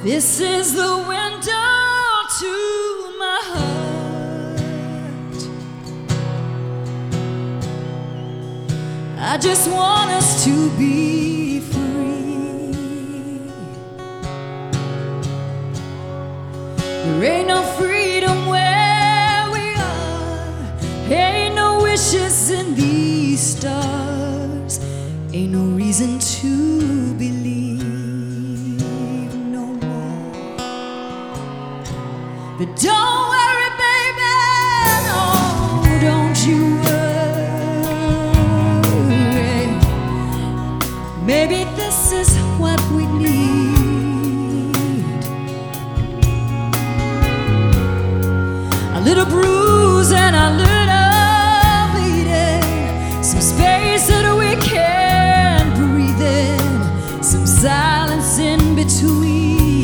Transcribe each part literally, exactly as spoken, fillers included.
This is the window to my heart. I just want us to be free. There ain't no freedom where we are. Ain't no wishes in these stars. Ain't no reason to believe. But don't worry, baby, no, don't you worry. Maybe this is what we need. A little bruise and a little bleeding, some space that we can't breathe in, some silence in between.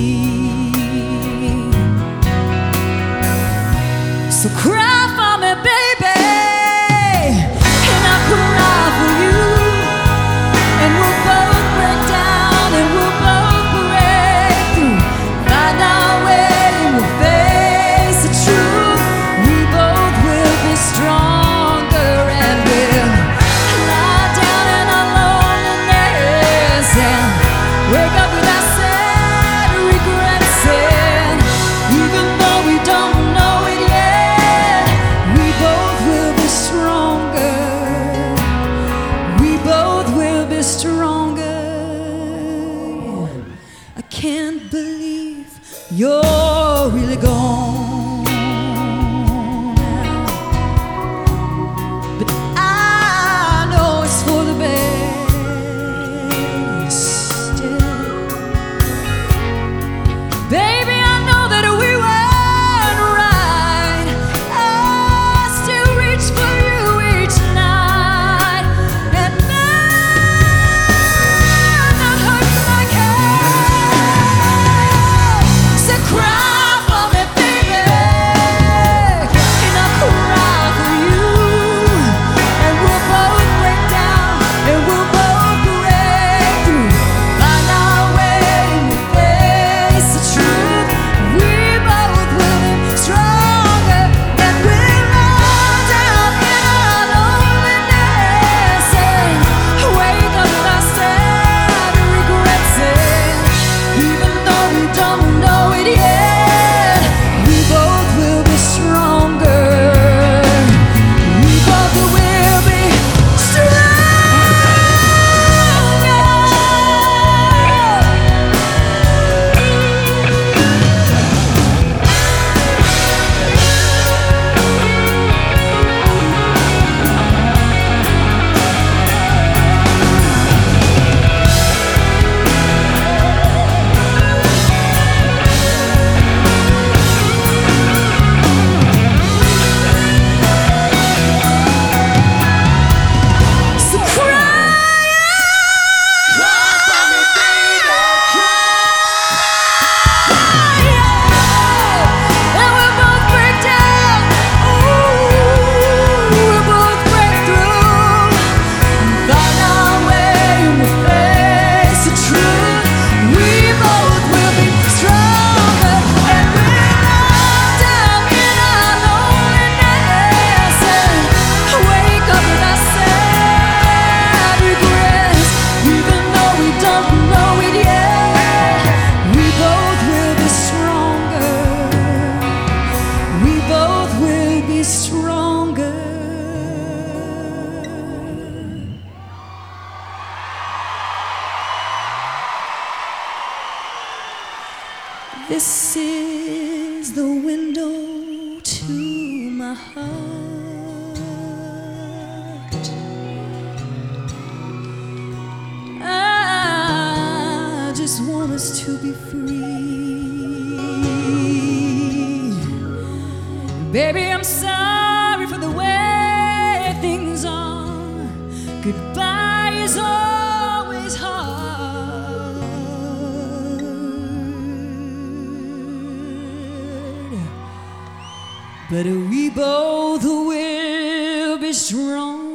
So cry for me, baby, and I'll cry for you, and we'll both break down, and we'll both break through, find our way, and we'll face the truth. We both will be stronger, and we'll lie down in our loneliness and wake up with our sad regrets, and even though we don't know it yet, stronger. I can't believe you're really gone now, but I know it's for the best. Yeah. Baby, I know that we weren't right. I still reach for you each night, and this is the window to my heart. I just want us to be free. Baby, I'm sorry for the way things are. Goodbye is always hard, but we both will be strong.